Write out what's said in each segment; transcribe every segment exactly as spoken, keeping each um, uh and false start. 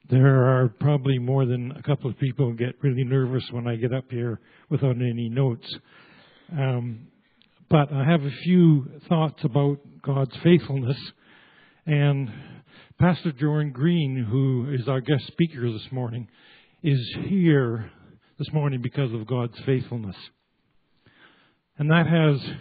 There are probably more than a couple of people who get really nervous when I get up here without any notes. Um, but I have a few thoughts about God's faithfulness. And Pastor Joran Green, who is our guest speaker this morning, is here this morning because of God's faithfulness. And that has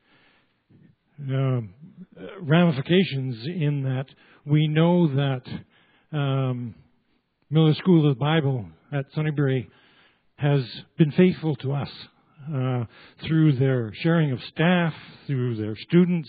uh, ramifications in that we know that um, Miller School of the Bible at Sunnybury has been faithful to us uh, through their sharing of staff, through their students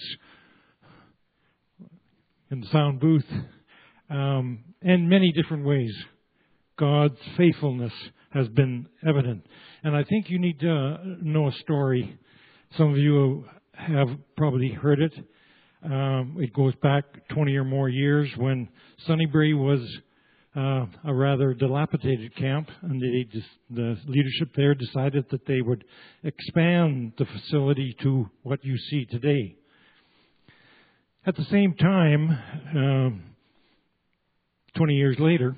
in the sound booth, um, in many different ways. God's faithfulness has been evident. And I think you need to know a story. Some of you have probably heard it. Um, it goes back twenty or more years when Sunnybury was Uh, a rather dilapidated camp, and they just, the leadership there decided that they would expand the facility to what you see today. At the same time, um, twenty years later,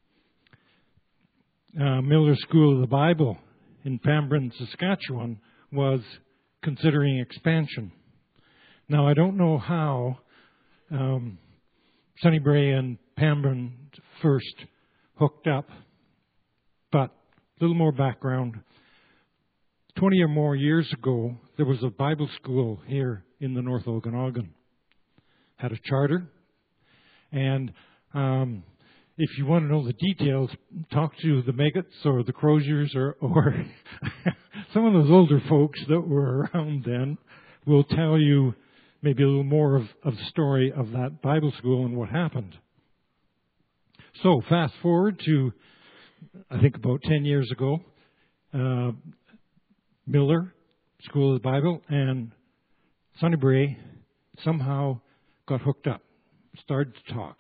uh, Miller School of the Bible in Pembroke, Saskatchewan was considering expansion. Now, I don't know how um, Sunnybury and Pembroke first hooked up, but a little more background. twenty or more years ago, there was a Bible school here in the North Okanagan. Had a charter, and um, if you want to know the details, talk to the Meggetts or the Croziers or, or some of those older folks that were around then will tell you maybe a little more of, of the story of that Bible school and what happened. So fast forward to, I think about ten years ago, uh, Miller School of the Bible and Sunnybury somehow got hooked up, started to talk.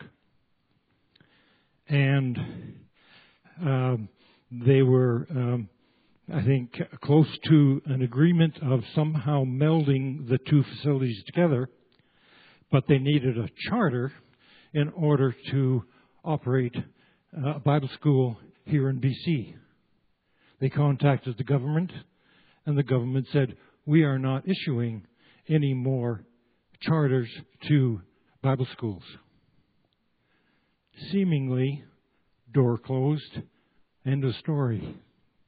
And um, they were, um, I think, close to an agreement of somehow melding the two facilities together, but they needed a charter in order to operate a Bible school here in B C. They contacted the government, and the government said, we are not issuing any more charters to Bible schools. Seemingly, door closed, end of story.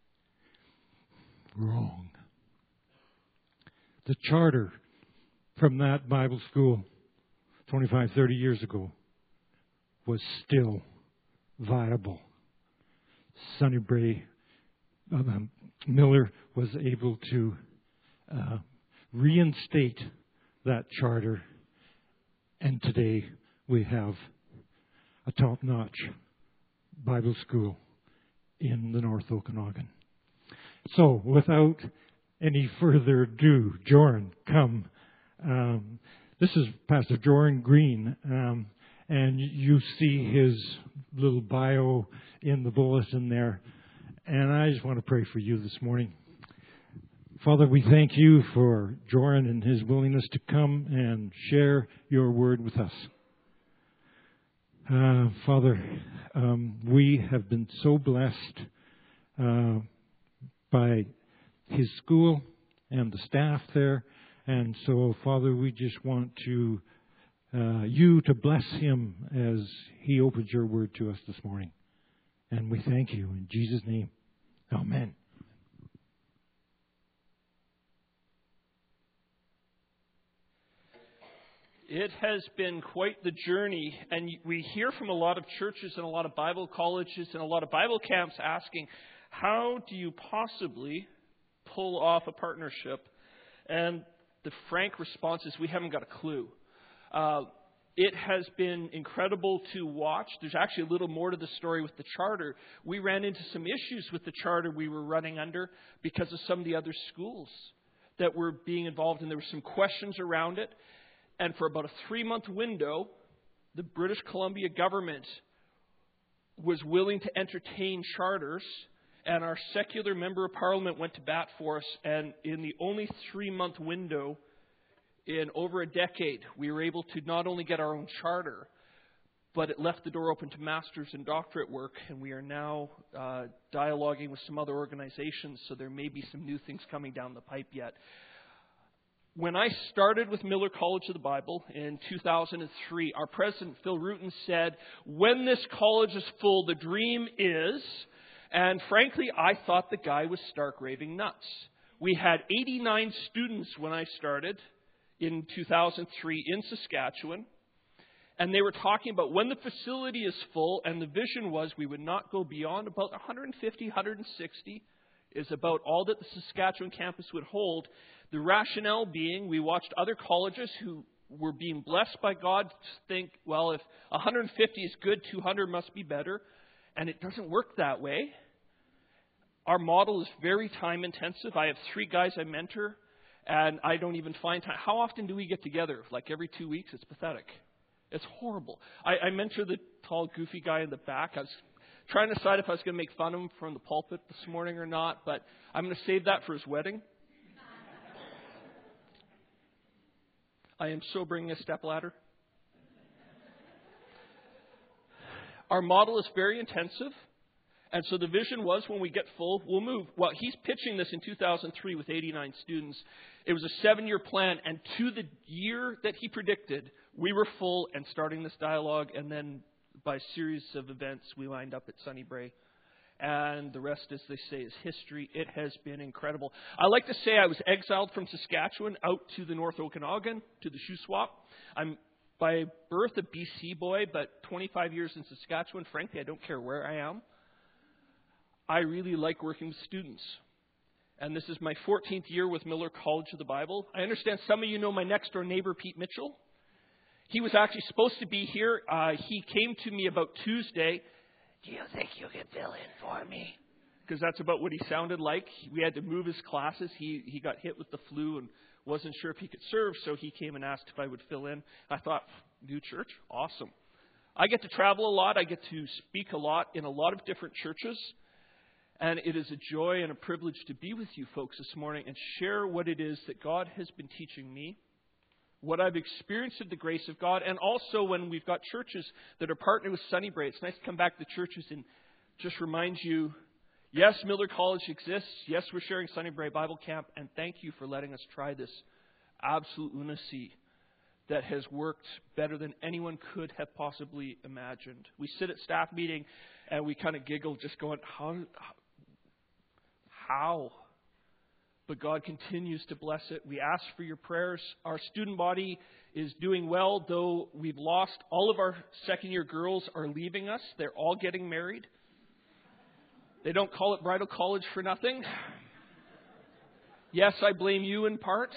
Wrong. The charter from that Bible school twenty-five, thirty years ago was still viable. Sunnybury um, Miller was able to uh, reinstate that charter, and today we have a top-notch Bible school in the North Okanagan. So, without any further ado, Joran, come. Um, this is Pastor Joran Green. Um, And you see his little bio in the bulletin there. And I just want to pray for you this morning. Father, we thank you for Joran and his willingness to come and share your word with us. Uh, Father, um, we have been so blessed uh, by his school and the staff there. And so, Father, we just want to Uh, you to bless him as he opens your word to us this morning. And we thank you in Jesus' name. Amen. It has been quite the journey, and we hear from a lot of churches and a lot of Bible colleges and a lot of Bible camps asking, how do you possibly pull off a partnership? And the frank response is, we haven't got a clue. Uh, it has been incredible to watch. There's actually a little more to the story with the charter. We ran into some issues with the charter we were running under because of some of the other schools that were being involved, and there were some questions around it. And for about a three-month window, the British Columbia government was willing to entertain charters, and our secular member of parliament went to bat for us. And in the only three-month window in over a decade, we were able to not only get our own charter, but it left the door open to master's and doctorate work, and we are now uh, dialoguing with some other organizations, so there may be some new things coming down the pipe yet. When I started with Miller College of the Bible in two thousand three, our president, Phil Rutan, said, when this college is full, the dream is, and frankly, I thought the guy was stark raving nuts. We had eighty-nine students when I started in two thousand three in Saskatchewan. And they were talking about when the facility is full, and the vision was we would not go beyond about one hundred fifty, one hundred sixty is about all that the Saskatchewan campus would hold. The rationale being we watched other colleges who were being blessed by God think, well, if one hundred fifty is good, two hundred must be better. And it doesn't work that way. Our model is very time intensive. I have three guys I mentor, and I don't even find time. How often do we get together? Like every two weeks? It's pathetic. It's horrible. I, I mentor the tall, goofy guy in the back. I was trying to decide if I was going to make fun of him from the pulpit this morning or not, but I'm going to save that for his wedding. I am so bringing a stepladder. Our model is very intensive, and so the vision was when we get full, we'll move. Well, he's pitching this in two thousand three with eighty-nine students. It was a seven-year plan, and to the year that he predicted, we were full and starting this dialogue, and then by a series of events, we lined up at Sunnybray. And the rest, as they say, is history. It has been incredible. I like to say I was exiled from Saskatchewan out to the North Okanagan, to the Shuswap. I'm by birth a B C boy, but twenty-five years in Saskatchewan. Frankly, I don't care where I am. I really like working with students. And this is my fourteenth year with Miller College of the Bible. I understand some of you know my next-door neighbor, Pete Mitchell. He was actually supposed to be here. Uh, he came to me about Tuesday. Do you think you can fill in for me? Because that's about what he sounded like. We had to move his classes. He he got hit with the flu and wasn't sure if he could serve, so he came and asked if I would fill in. I thought, new church? Awesome. I get to travel a lot. I get to speak a lot in a lot of different churches. And it is a joy and a privilege to be with you folks this morning and share what it is that God has been teaching me, what I've experienced of the grace of God, and also when we've got churches that are partnered with Sunnybray. It's nice to come back to churches and just remind you, yes, Miller College exists. Yes, we're sharing Sunnybray Bible Camp, and thank you for letting us try this absolute lunacy that has worked better than anyone could have possibly imagined. We sit at staff meeting and we kind of giggle, just going, how? How? But God continues to bless it. We ask for your prayers. Our student body is doing well, though we've lost. All of our second-year girls are leaving us. They're all getting married. They don't call it bridal college for nothing. Yes, I blame you in part.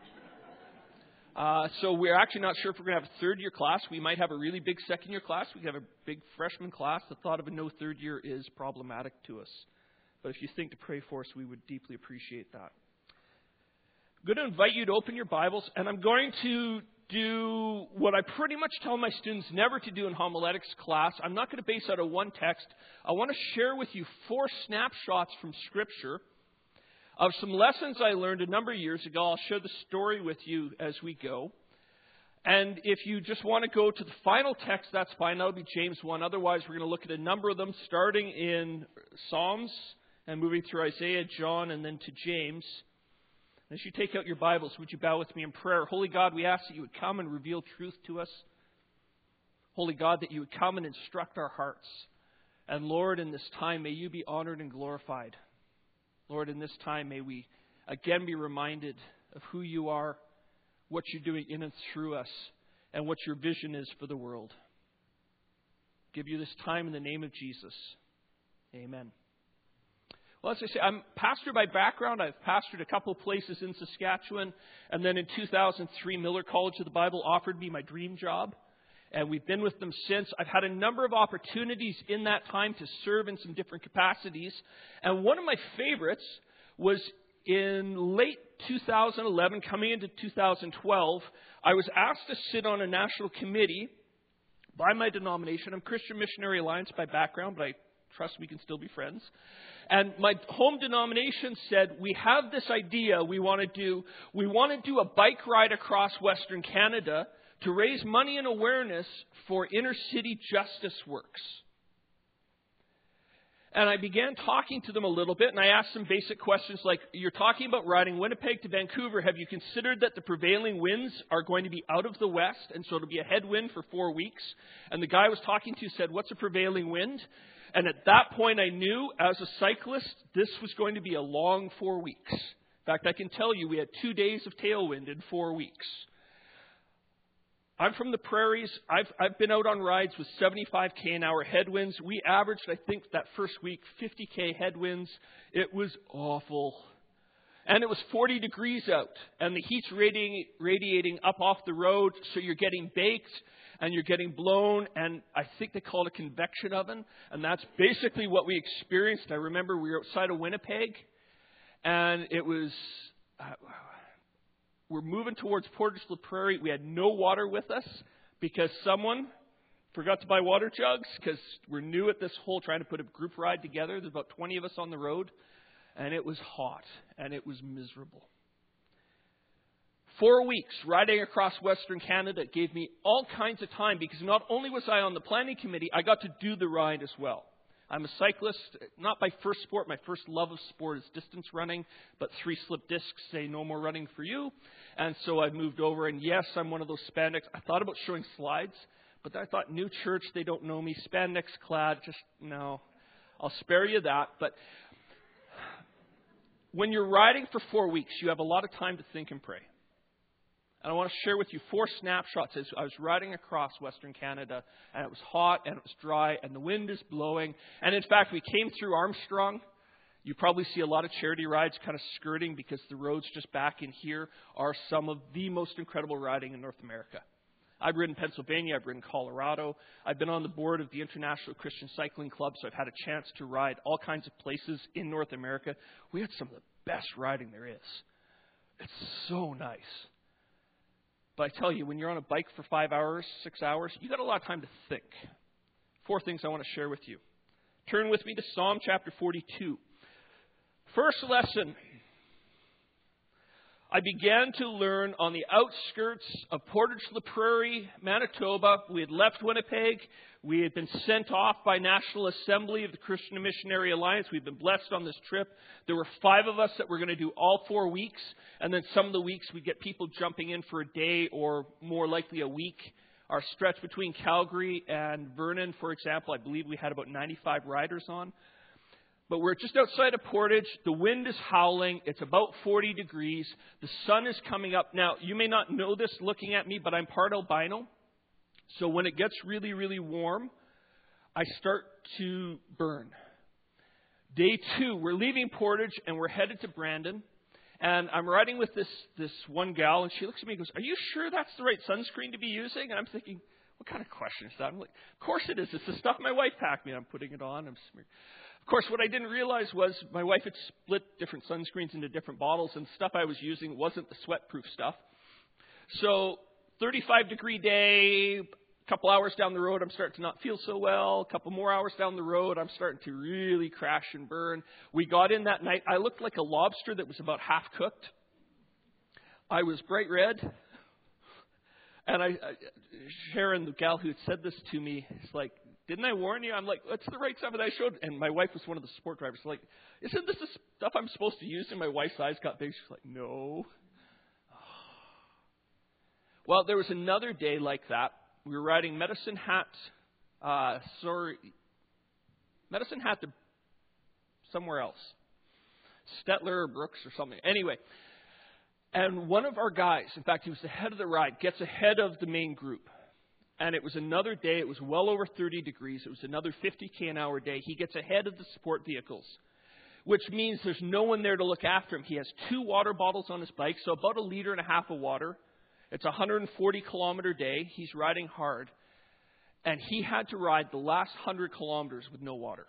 Uh, so we're actually not sure if we're going to have a third-year class. We might have a really big second-year class. We have a big freshman class. The thought of a no third year is problematic to us. But if you think to pray for us, we would deeply appreciate that. I'm going to invite you to open your Bibles, and I'm going to do what I pretty much tell my students never to do in homiletics class. I'm not going to base out of one text. I want to share with you four snapshots from Scripture of some lessons I learned a number of years ago. I'll share the story with you as we go. And if you just want to go to the final text, that's fine. That'll be James one. Otherwise, we're going to look at a number of them, starting in Psalms and moving through Isaiah, John, and then to James. As you take out your Bibles, would you bow with me in prayer? Holy God, we ask that you would come and reveal truth to us. Holy God, that you would come and instruct our hearts. And Lord, in this time, may you be honored and glorified. Lord, in this time, may we again be reminded of who you are, what you're doing in and through us, and what your vision is for the world. Give you this time in the name of Jesus. Amen. Well, as I say, I'm a pastor by background. I've pastored a couple of places in Saskatchewan. And then in two thousand three, Miller College of the Bible offered me my dream job. And we've been with them since. I've had a number of opportunities in that time to serve in some different capacities. And one of my favorites was in late two thousand eleven, coming into two thousand twelve, I was asked to sit on a national committee by my denomination. I'm Christian Missionary Alliance by background, but I trust we can still be friends. And my home denomination said, we have this idea we want to do. We want to do a bike ride across Western Canada to raise money and awareness for inner city justice works. And I began talking to them a little bit, and I asked them basic questions like, you're talking about riding Winnipeg to Vancouver. Have you considered that the prevailing winds are going to be out of the west, and so it'll be a headwind for four weeks? And the guy I was talking to said, what's a prevailing wind? And at that point, I knew, as a cyclist, this was going to be a long four weeks. In fact, I can tell you, we had two days of tailwind in four weeks. I'm from the prairies. I've, I've been out on rides with seventy-five kilometers an hour headwinds. We averaged, I think, that first week, fifty kilometers headwinds. It was awful. And it was forty degrees out, and the heat's radiating, radiating up off the road, so you're getting baked, and you're getting blown, and I think they call it a convection oven, and that's basically what we experienced. I remember we were outside of Winnipeg, and it was... Uh, We're moving towards Portage la Prairie. We had no water with us because someone forgot to buy water jugs because we're new at this whole trying to put a group ride together. There's about twenty of us on the road, and it was hot, and it was miserable. Four weeks riding across Western Canada gave me all kinds of time because not only was I on the planning committee, I got to do the ride as well. I'm a cyclist, not my first sport. My first love of sport is distance running, but three slip discs say no more running for you. And so I moved over, and yes, I'm one of those spandex. I thought about showing slides, but I thought, new church, they don't know me. Spandex clad, just no. I'll spare you that. But when you're riding for four weeks, you have a lot of time to think and pray. And I want to share with you four snapshots as I was riding across Western Canada, and it was hot, and it was dry, and the wind is blowing. And in fact, we came through Armstrong. You probably see a lot of charity rides kind of skirting because the roads just back in here are some of the most incredible riding in North America. I've ridden Pennsylvania, I've ridden Colorado. I've been on the board of the International Christian Cycling Club, so I've had a chance to ride all kinds of places in North America. We had some of the best riding there is. It's so nice. But I tell you, when you're on a bike for five hours, six hours, you got a lot of time to think. Four things I want to share with you. Turn with me to Psalm chapter forty-two. First lesson. I began to learn on the outskirts of Portage la Prairie, Manitoba. We had left Winnipeg. We had been sent off by National Assembly of the Christian Missionary Alliance. We've been blessed on this trip. There were five of us that were going to do all four weeks. And then some of the weeks we'd get people jumping in for a day or more likely a week. Our stretch between Calgary and Vernon, for example, I believe we had about ninety-five riders on. But we're just outside of Portage. The wind is howling. It's about forty degrees. The sun is coming up. Now, you may not know this looking at me, but I'm part albino. So when it gets really, really warm, I start to burn. Day two, we're leaving Portage and we're headed to Brandon. And I'm riding with this, this one gal, and she looks at me and goes, "Are you sure that's the right sunscreen to be using?" And I'm thinking, what kind of question is that? I'm like, of course it is. It's the stuff my wife packed me. I'm putting it on. I'm smearing. Of course, what I didn't realize was my wife had split different sunscreens into different bottles, and the stuff I was using wasn't the sweat-proof stuff. So, thirty-five degree day, a couple hours down the road, I'm starting to not feel so well. A couple more hours down the road, I'm starting to really crash and burn. We got in that night. I looked like a lobster that was about half cooked. I was bright red. And I, I Sharon, the gal who had said this to me, is like, "Didn't I warn you?" I'm like, "That's the right stuff that I showed." And my wife was one of the support drivers. Like, "Isn't this the stuff I'm supposed to use?" And my wife's eyes got big. She's like, "No." Well, there was another day like that. We were riding Medicine Hat, uh, sorry, Medicine Hat to somewhere else. Stettler or Brooks or something. Anyway, and one of our guys, in fact, he was the head of the ride, gets ahead of the main group. And it was another day. It was well over thirty degrees. It was another fifty kilometers an hour day. He gets ahead of the support vehicles, which means there's no one there to look after him. He has two water bottles on his bike, so about a liter and a half of water. It's a one hundred forty kilometer day. He's riding hard. And he had to ride the last one hundred kilometers with no water.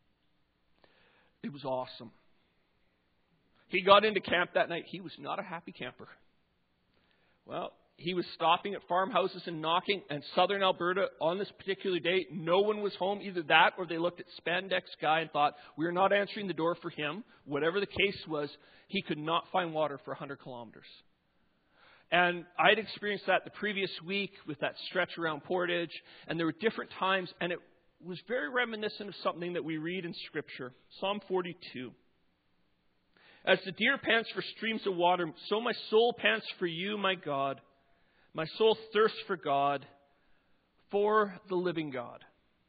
It was awesome. He got into camp that night. He was not a happy camper. Well, he was stopping at farmhouses and knocking. And southern Alberta, on this particular day, no one was home. Either that or they looked at Spandex guy and thought, we're not answering the door for him. Whatever the case was, he could not find water for one hundred kilometers. And I'd experienced that the previous week with that stretch around Portage, and there were different times, and it was very reminiscent of something that we read in Scripture. Psalm forty-two. As the deer pants for streams of water, so my soul pants for you, my God. My soul thirsts for God, for the living God.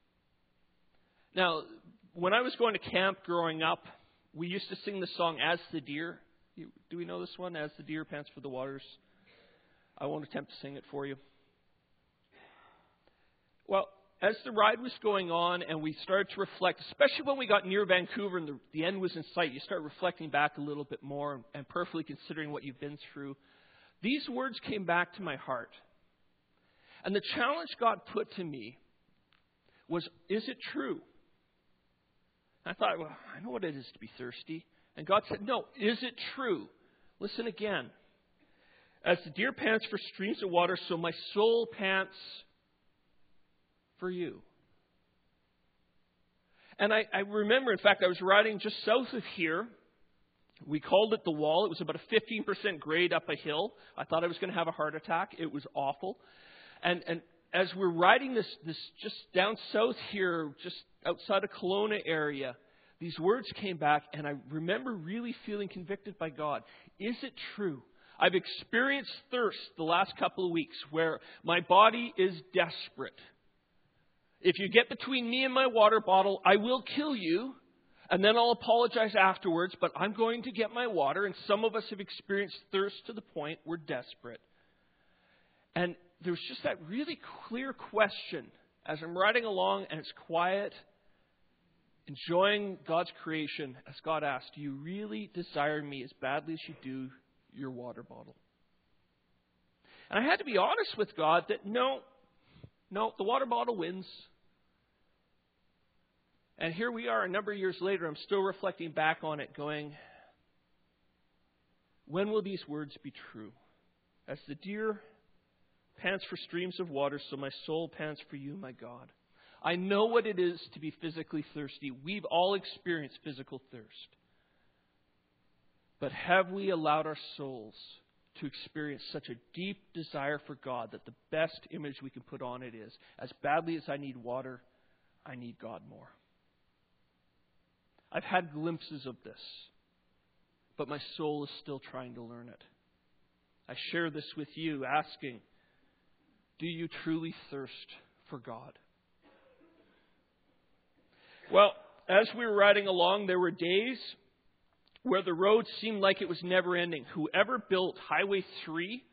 Now, when I was going to camp growing up, we used to sing the song, As the Deer. Do we know this one? As the deer pants for the waters. I won't attempt to sing it for you. Well, as the ride was going on and we started to reflect, especially when we got near Vancouver and the, the end was in sight, you start reflecting back a little bit more and, and prayerfully considering what you've been through. These words came back to my heart. And the challenge God put to me was, is it true? I thought, well, I know what it is to be thirsty. And God said, no, is it true? Listen again. As the deer pants for streams of water, so my soul pants for you. And I, I remember, in fact, I was riding just south of here. We called it the Wall. It was about a fifteen percent grade up a hill. I thought I was going to have a heart attack. It was awful. And, and as we're riding this, this just down south here, just outside of Kelowna area, these words came back, and I remember really feeling convicted by God. Is it true? I've experienced thirst the last couple of weeks where my body is desperate. If you get between me and my water bottle, I will kill you, and then I'll apologize afterwards, but I'm going to get my water, and some of us have experienced thirst to the point we're desperate. And there was just that really clear question as I'm riding along, and it's quiet, enjoying God's creation, as God asked, do you really desire me as badly as you do your water bottle? And I had to be honest with God that no, no, the water bottle wins. And here we are a number of years later, I'm still reflecting back on it going, when will these words be true? As the deer pants for streams of water, so my soul pants for you, my God. I know what it is to be physically thirsty. We've all experienced physical thirst. But have we allowed our souls to experience such a deep desire for God that the best image we can put on it is, as badly as I need water, I need God more? I've had glimpses of this, but my soul is still trying to learn it. I share this with you, asking, do you truly thirst for God? Well, as we were riding along, there were days where the road seemed like it was never ending. Whoever built Highway three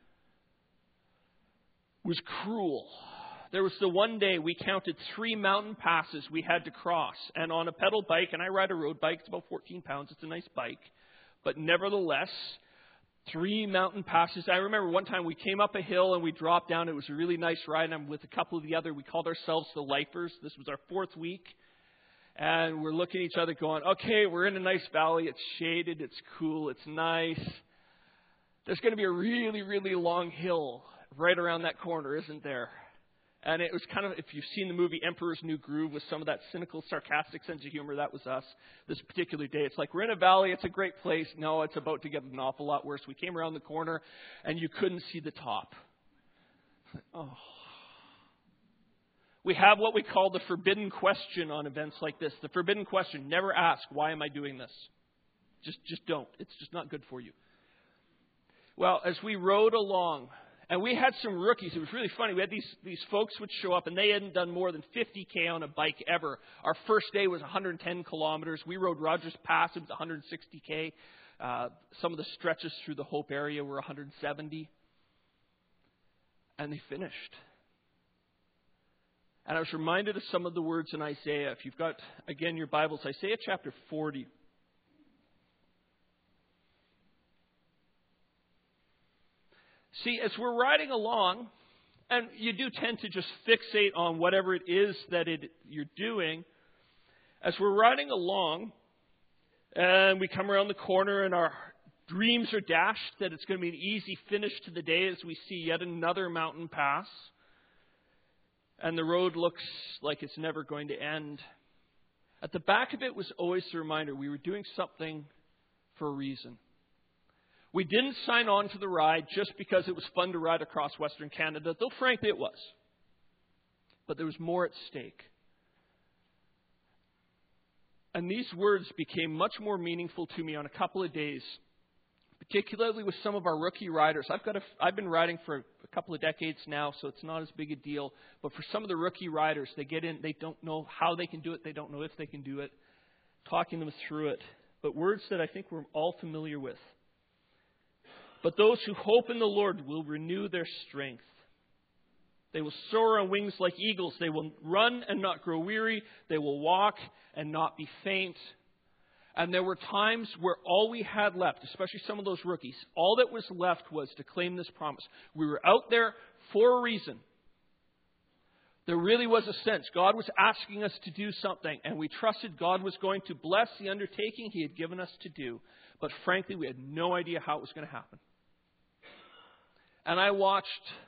was cruel. There was the one day we counted three mountain passes we had to cross. And on a pedal bike, and I ride a road bike, it's about fourteen pounds, it's a nice bike. But nevertheless, three mountain passes. I remember one time we came up a hill and we dropped down. It was a really nice ride. And I'm with a couple of the other, we called ourselves the Lifers. This was our fourth week. And we're looking at each other going, okay, we're in a nice valley. It's shaded. It's cool. It's nice. There's going to be a really, really long hill right around that corner, isn't there? And it was kind of, if you've seen the movie Emperor's New Groove with some of that cynical, sarcastic sense of humor, that was us this particular day. It's like, we're in a valley. It's a great place. No, it's about to get an awful lot worse. We came around the corner and you couldn't see the top. Oh. We have what we call the forbidden question on events like this. The forbidden question. Never ask, why am I doing this? Just, just don't. It's just not good for you. Well, as we rode along, and we had some rookies. It was really funny. We had these, these folks would show up, and they hadn't done more than fifty K on a bike ever. Our first day was one hundred ten kilometers. We rode Rogers Pass. It was one hundred sixty K. Uh, some of the stretches through the Hope area were one hundred seventy. And they finished. And I was reminded of some of the words in Isaiah. If you've got, again, your Bibles, Isaiah chapter forty. See, as we're riding along, and you do tend to just fixate on whatever it is that it, you're doing, as we're riding along, and we come around the corner and our dreams are dashed that it's going to be an easy finish to the day as we see yet another mountain pass, and the road looks like it's never going to end. At the back of it was always the reminder we were doing something for a reason. We didn't sign on to the ride just because it was fun to ride across Western Canada, though frankly it was. But there was more at stake. And these words became much more meaningful to me on a couple of days, particularly with some of our rookie riders. I've got a, I've been riding for a couple of decades now, so it's not as big a deal. But for some of the rookie riders, they get in, they don't know how they can do it, they don't know if they can do it. Talking them through it. But words that I think we're all familiar with. But those who hope in the Lord will renew their strength. They will soar on wings like eagles. They will run and not grow weary. They will walk and not be faint. And there were times where all we had left, especially some of those rookies, all that was left was to claim this promise. We were out there for a reason. There really was a sense God was asking us to do something, and we trusted God was going to bless the undertaking He had given us to do. But frankly, we had no idea how it was going to happen. And I watched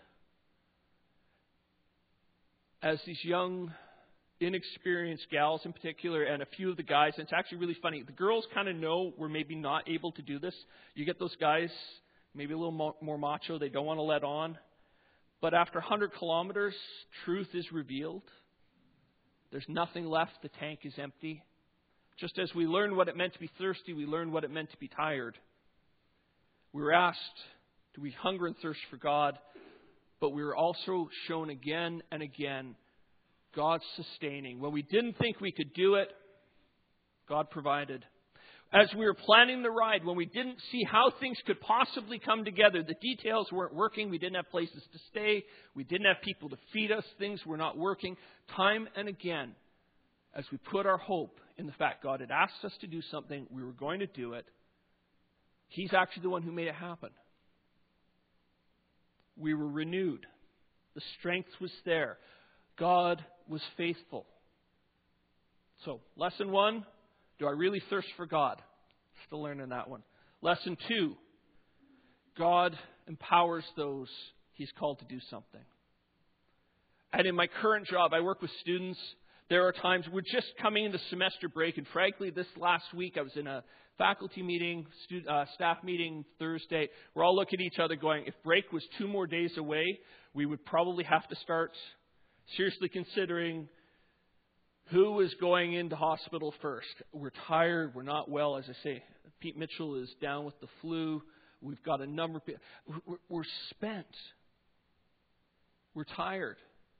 as these young, inexperienced gals in particular, and a few of the guys, and it's actually really funny. The girls kind of know we're maybe not able to do this. You get those guys, maybe a little mo- more macho, they don't want to let on. But after one hundred kilometers, truth is revealed. There's nothing left. The tank is empty. Just as we learned what it meant to be thirsty, we learned what it meant to be tired. We were asked, do we hunger and thirst for God? But we were also shown again and again God's sustaining. When we didn't think we could do it, God provided. As we were planning the ride, when we didn't see how things could possibly come together, the details weren't working, we didn't have places to stay, we didn't have people to feed us, things were not working. Time and again, as we put our hope in the fact God had asked us to do something, we were going to do it, He's actually the one who made it happen. We were renewed. The strength was there. God was faithful. So, lesson one, do I really thirst for God? Still learning that one. Lesson two, God empowers those He's called to do something. And in my current job, I work with students. There are times we're just coming into semester break, and frankly, this last week I was in a faculty meeting, student, uh, staff meeting Thursday. We're all looking at each other going, if break was two more days away, we would probably have to start seriously considering who is going into hospital first. We're tired. We're not well. As I say, Pete Mitchell is down with the flu. We've got a number of people. We're, we're spent. We're tired.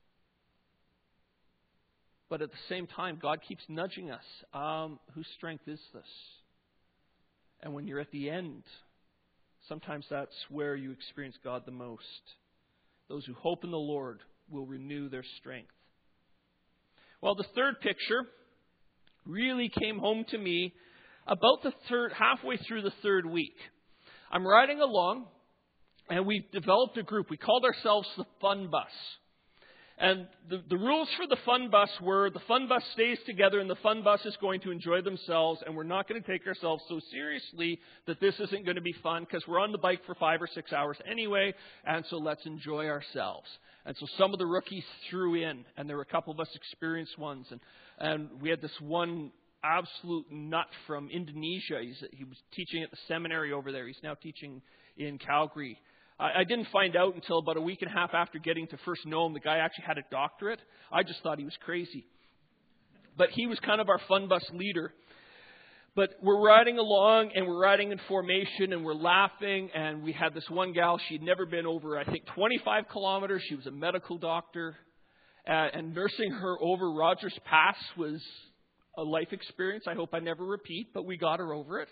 But at the same time, God keeps nudging us. Um, whose strength is this? And when you're at the end, sometimes that's where you experience God the most. Those who hope in the Lord will renew their strength. Well, the third picture really came home to me about the third, halfway through the third week. I'm riding along, and we've developed a group. We called ourselves the Fun Bus. And the, the rules for the Fun Bus were the Fun Bus stays together and the Fun Bus is going to enjoy themselves, and we're not going to take ourselves so seriously that this isn't going to be fun because we're on the bike for five or six hours anyway, and so let's enjoy ourselves. And so some of the rookies threw in, and there were a couple of us experienced ones, and, and we had this one absolute nut from Indonesia. He's, he was teaching at the seminary over there. He's now teaching in Calgary. I didn't find out until about a week and a half after getting to first know him. The guy actually had a doctorate. I just thought he was crazy. But he was kind of our Fun Bus leader. But we're riding along, and we're riding in formation, and we're laughing. And we had this one gal. She'd never been over, I think, twenty-five kilometers. She was a medical doctor. Uh, and nursing her over Rogers Pass was a life experience I hope I never repeat, but we got her over it.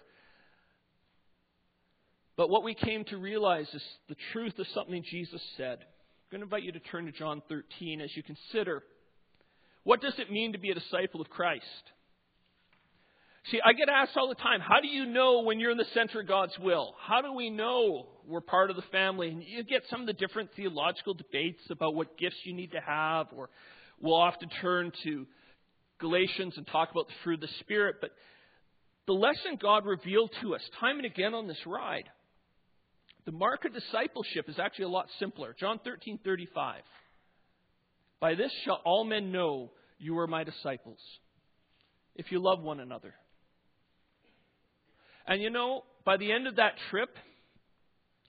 But what we came to realize is the truth of something Jesus said. I'm going to invite you to turn to John thirteen as you consider, what does it mean to be a disciple of Christ? See, I get asked all the time, how do you know when you're in the center of God's will? How do we know we're part of the family? And you get some of the different theological debates about what gifts you need to have, or we'll often turn to Galatians and talk about the fruit of the Spirit. But the lesson God revealed to us time and again on this ride, the mark of discipleship is actually a lot simpler. John thirteen thirty-five. By this shall all men know you are my disciples, if you love one another. And you know, by the end of that trip,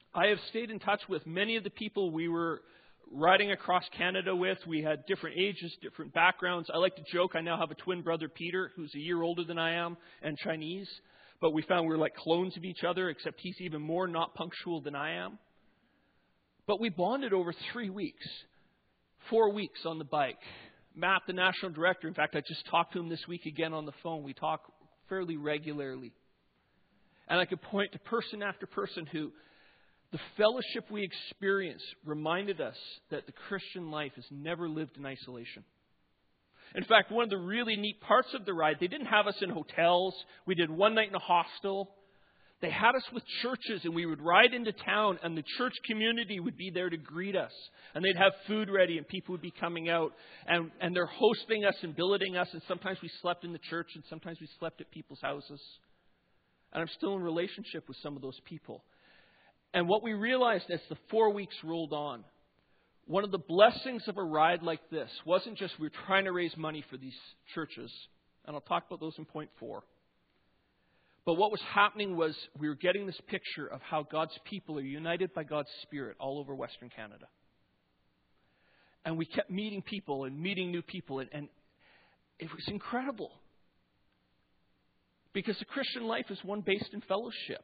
I have stayed in touch with many of the people we were riding across Canada with. We had different ages, different backgrounds. I like to joke I now have a twin brother, Peter, who's a year older than I am and Chinese. But we found we were like clones of each other, except he's even more not punctual than I am. But we bonded over three weeks, four weeks on the bike. Matt, the national director, in fact, I just talked to him this week again on the phone. We talk fairly regularly. And I could point to person after person who the fellowship we experienced reminded us that the Christian life is never lived in isolation. In fact, one of the really neat parts of the ride, they didn't have us in hotels. We did one night in a hostel. They had us with churches, and we would ride into town, and the church community would be there to greet us. And they'd have food ready, and people would be coming out. And, and they're hosting us and billeting us, and sometimes we slept in the church, and sometimes we slept at people's houses. And I'm still in relationship with some of those people. And what we realized as the four weeks rolled on, one of the blessings of a ride like this wasn't just we were trying to raise money for these churches, and I'll talk about those in point four. But what was happening was we were getting this picture of how God's people are united by God's Spirit all over Western Canada. And we kept meeting people and meeting new people, and, and it was incredible. Because the Christian life is one based in fellowship.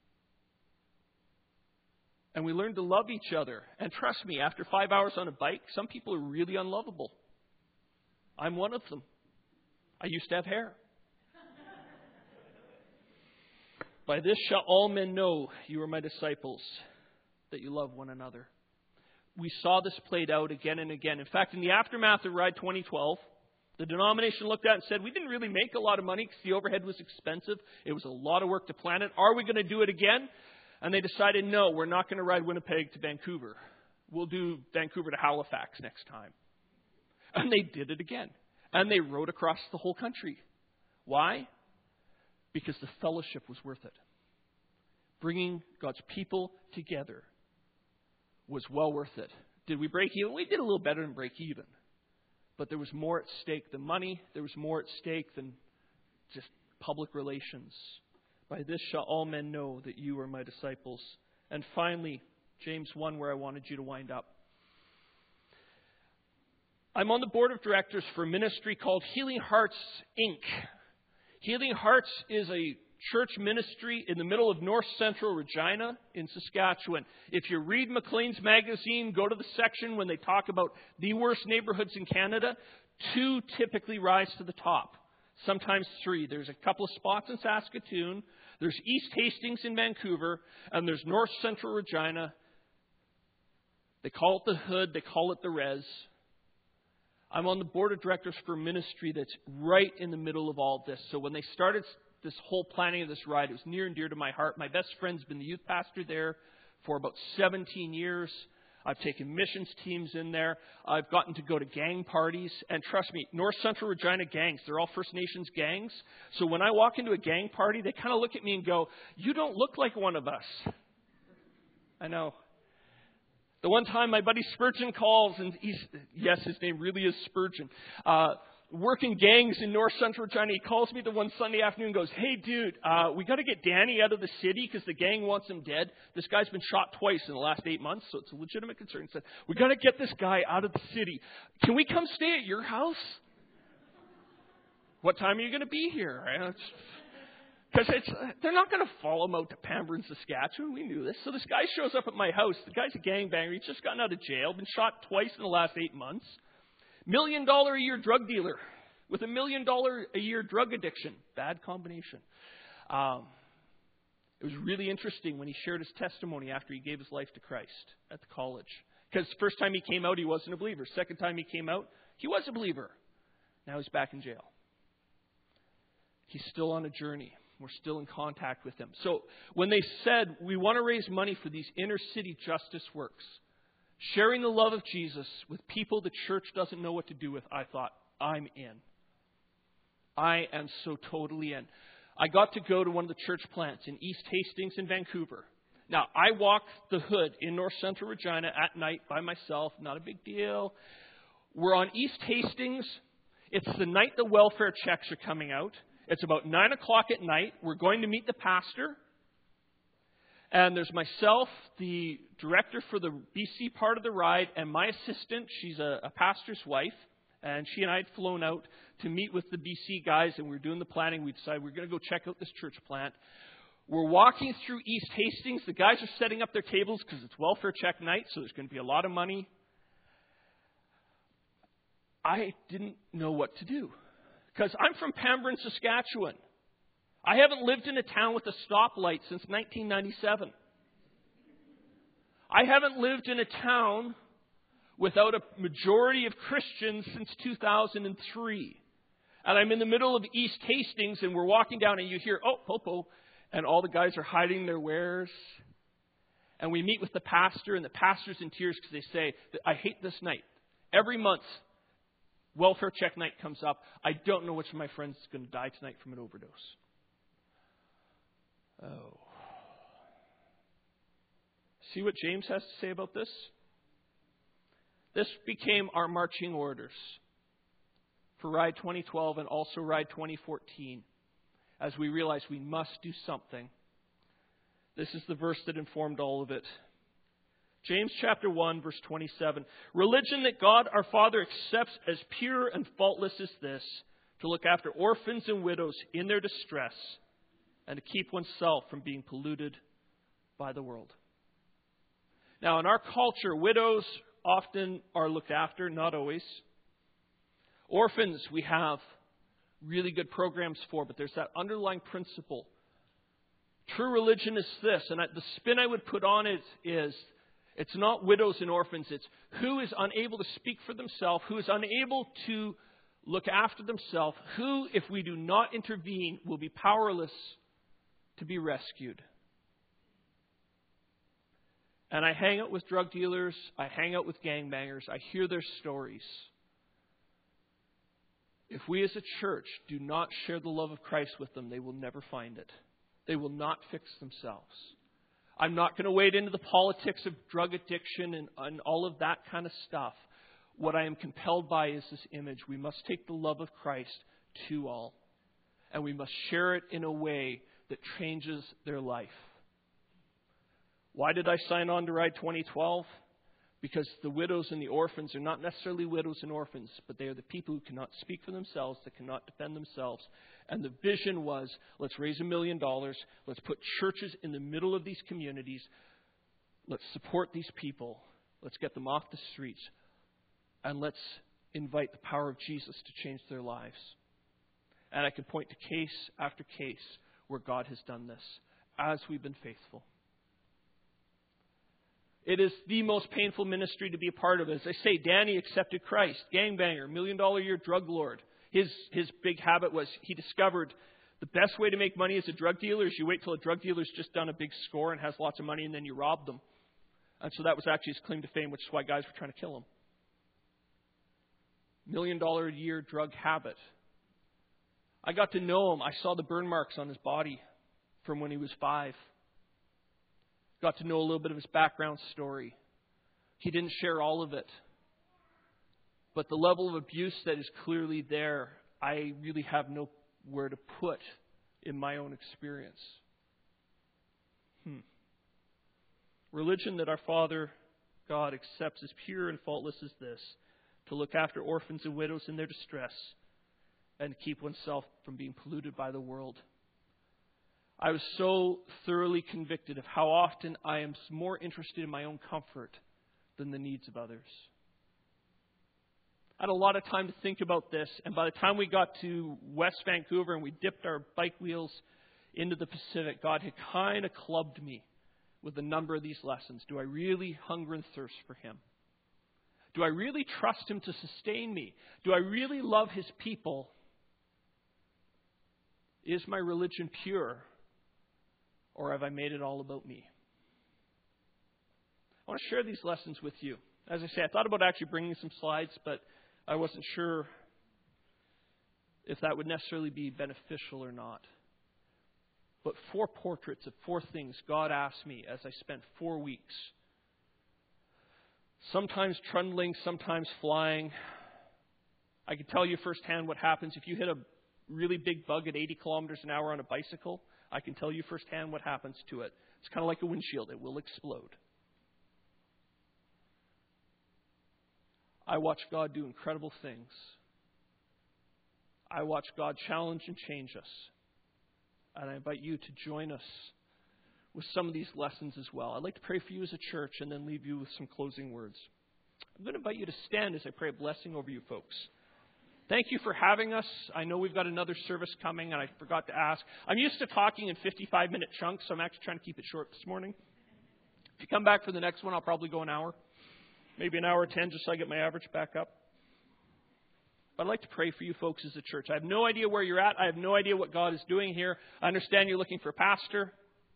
And we learned to love each other. And trust me, after five hours on a bike, some people are really unlovable. I'm one of them. I used to have hair. By this shall all men know you are my disciples, that you love one another. We saw this played out again and again. In fact, in the aftermath of Ride twenty twelve, the denomination looked at it and said, we didn't really make a lot of money because the overhead was expensive. It was a lot of work to plan it. Are we going to do it again? And they decided, no, we're not going to ride Winnipeg to Vancouver. We'll do Vancouver to Halifax next time. And they did it again. And they rode across the whole country. Why? Because the fellowship was worth it. Bringing God's people together was well worth it. Did we break even? We did a little better than break even. But there was more at stake than money. There was more at stake than just public relations. By this shall all men know that you are my disciples. And finally, James one, where I wanted you to wind up. I'm on the board of directors for a ministry called Healing Hearts, Incorporated. Healing Hearts is a church ministry in the middle of north central Regina in Saskatchewan. If you read Maclean's magazine, go to the section when they talk about the worst neighborhoods in Canada. Two typically rise to the top, sometimes three. There's a couple of spots in Saskatoon. There's East Hastings in Vancouver, and there's north central Regina. They call it the Hood. They call it the Res. I'm on the board of directors for a ministry that's right in the middle of all this. So when they started this whole planning of this ride, it was near and dear to my heart. My best friend's been the youth pastor there for about seventeen years. I've taken missions teams in there. I've gotten to go to gang parties. And trust me, North Central Regina gangs, they're all First Nations gangs. So when I walk into a gang party, they kind of look at me and go, you don't look like one of us. I know. The one time my buddy Spurgeon calls, and he's, yes, his name really is Spurgeon, uh, working gangs in North Central Regina. He calls me the one Sunday afternoon and goes, hey, dude, uh, we got to get Danny out of the city because the gang wants him dead. This guy's been shot twice in the last eight months, so it's a legitimate concern. He said, we got to get this guy out of the city. Can we come stay at your house? What time are you going to be here? Because it's, they're not going to follow him out to Pembroke, Saskatchewan. We knew this. So this guy shows up at my house. The guy's a gangbanger. He's just gotten out of jail, been shot twice in the last eight months. Million dollar a year drug dealer with a million dollar a year drug addiction. Bad combination. Um, it was really interesting when he shared his testimony after he gave his life to Christ at the college. Because the first time he came out, he wasn't a believer. Second time he came out, he was a believer. Now he's back in jail. He's still on a journey. We're still in contact with him. So when they said, we want to raise money for these inner city justice works, sharing the love of Jesus with people the church doesn't know what to do with, I thought, I'm in. I am so totally in. I got to go to one of the church plants in East Hastings in Vancouver. Now, I walk the Hood in North Central Regina at night by myself. Not a big deal. We're on East Hastings. It's the night the welfare checks are coming out. It's about nine o'clock at night. We're going to meet the pastor. And there's myself, the director for the B C part of the ride, and my assistant. She's a, a pastor's wife. And she and I had flown out to meet with the B C guys, and we were doing the planning. We decided we we're going to go check out this church plant. We're walking through East Hastings. The guys are setting up their tables because it's welfare check night, so there's going to be a lot of money. I didn't know what to do because I'm from Pembroke, Saskatchewan. I haven't lived in a town with a stoplight since nineteen ninety-seven. I haven't lived in a town without a majority of Christians since two thousand three. And I'm in the middle of East Hastings, and we're walking down, and you hear, oh, popo, and all the guys are hiding their wares. And we meet with the pastor, and the pastor's in tears because they say, I hate this night. Every month, welfare check night comes up. I don't know which of my friends is going to die tonight from an overdose. Oh. See what James has to say about this? This became our marching orders for Ride twenty twelve and also Ride twenty fourteen as we realized we must do something. This is the verse that informed all of it. James chapter one, verse twenty-seven. Religion that God our Father accepts as pure and faultless is this, to look after orphans and widows in their distress, and to keep oneself from being polluted by the world. Now, in our culture, widows often are looked after, not always. Orphans, we have really good programs for, but there's that underlying principle. True religion is this, and the spin I would put on it is, it's not widows and orphans, it's who is unable to speak for themselves, who is unable to look after themselves, who, if we do not intervene, will be powerless to be rescued. And I hang out with drug dealers, I hang out with gangbangers, I hear their stories. If we as a church do not share the love of Christ with them, they will never find it. They will not fix themselves. I'm not going to wade into the politics of drug addiction and, and all of that kind of stuff. What I am compelled by is this image. We must take the love of Christ to all. And we must share it in a way that changes their life. Why did I sign on to Ride twenty twelve? Because the widows and the orphans are not necessarily widows and orphans, but they are the people who cannot speak for themselves, that cannot defend themselves. And the vision was, let's raise a million dollars, let's put churches in the middle of these communities, let's support these people, let's get them off the streets, and let's invite the power of Jesus to change their lives. And I can point to case after case where God has done this, as we've been faithful. It is the most painful ministry to be a part of. As I say, Danny accepted Christ. Gangbanger, million dollar a year drug lord. His his big habit was he discovered the best way to make money as a drug dealer is you wait till a drug dealer's just done a big score and has lots of money and then you rob them. And so that was actually his claim to fame, which is why guys were trying to kill him. Million dollar a year drug habit. I got to know him. I saw the burn marks on his body from when he was five. Got to know a little bit of his background story. He didn't share all of it. But the level of abuse that is clearly there, I really have nowhere to put in my own experience. Hmm. Religion that our Father God accepts as pure and faultless as this, to look after orphans and widows in their distress, and keep oneself from being polluted by the world. I was so thoroughly convicted of how often I am more interested in my own comfort than the needs of others. I had a lot of time to think about this, and by the time we got to West Vancouver and we dipped our bike wheels into the Pacific, God had kind of clubbed me with a number of these lessons. Do I really hunger and thirst for Him? Do I really trust Him to sustain me? Do I really love His people? Is my religion pure? Or have I made it all about me? I want to share these lessons with you. As I say, I thought about actually bringing some slides, but I wasn't sure if that would necessarily be beneficial or not. But four portraits of four things God asked me as I spent four weeks. Sometimes trundling, sometimes flying. I can tell you firsthand what happens if you hit a really big bug at eighty kilometers an hour on a bicycle, I can tell you firsthand what happens to it. It's kind of like a windshield. It will explode. I watch God do incredible things. I watch God challenge and change us. And I invite you to join us with some of these lessons as well. I'd like to pray for you as a church and then leave you with some closing words. I'm going to invite you to stand as I pray a blessing over you folks. Thank you for having us. I know we've got another service coming, and I forgot to ask. I'm used to talking in fifty-five minute chunks, so I'm actually trying to keep it short this morning. If you come back for the next one, I'll probably go an hour. Maybe an hour ten, just so I get my average back up. But I'd like to pray for you folks as a church. I have no idea where you're at. I have no idea what God is doing here. I understand you're looking for a pastor.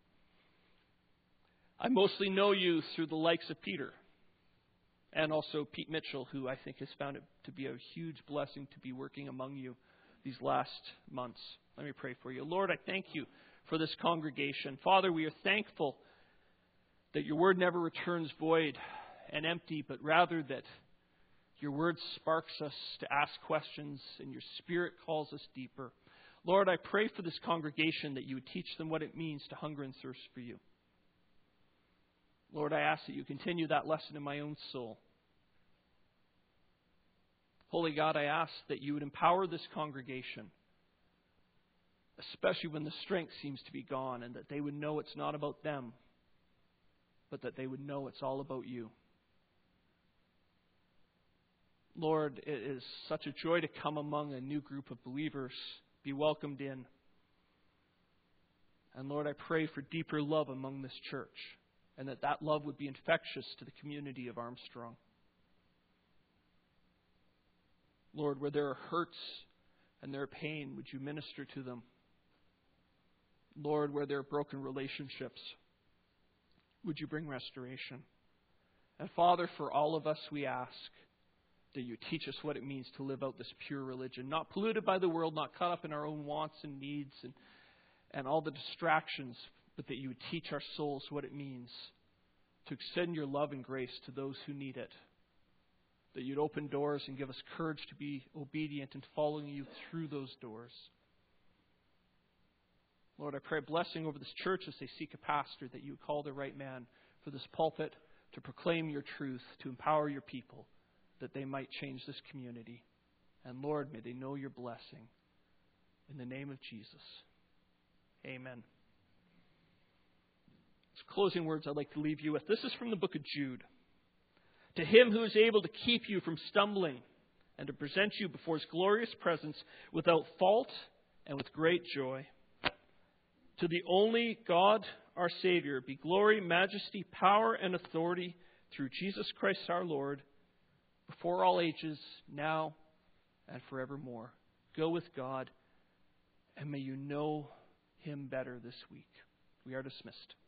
I mostly know you through the likes of Peter and also Pete Mitchell, who I think has found it to be a huge blessing to be working among you these last months. Let me pray for you. Lord, I thank you for this congregation. Father, we are thankful that your word never returns void and empty, but rather that your word sparks us to ask questions and your Spirit calls us deeper. Lord, I pray for this congregation that you would teach them what it means to hunger and thirst for you. Lord, I ask that you continue that lesson in my own soul. Holy God, I ask that you would empower this congregation, especially when the strength seems to be gone, and that they would know it's not about them, but that they would know it's all about you. Lord, it is such a joy to come among a new group of believers, be welcomed in. And Lord, I pray for deeper love among this church, and that that love would be infectious to the community of Armstrong. Lord, where there are hurts and there are pain, would you minister to them? Lord, where there are broken relationships, would you bring restoration? And Father, for all of us, we ask that you teach us what it means to live out this pure religion, not polluted by the world, not caught up in our own wants and needs and, and all the distractions, but that you would teach our souls what it means to extend your love and grace to those who need it. That you'd open doors and give us courage to be obedient and following you through those doors. Lord, I pray a blessing over this church as they seek a pastor, that you would call the right man for this pulpit to proclaim your truth, to empower your people, that they might change this community. And Lord, may they know your blessing. In the name of Jesus. Amen. As closing words I'd like to leave you with. This is from the book of Jude. To him who is able to keep you from stumbling and to present you before his glorious presence without fault and with great joy. To the only God, our Savior, be glory, majesty, power, and authority through Jesus Christ our Lord, before all ages, now and forevermore. Go with God, and may you know him better this week. We are dismissed.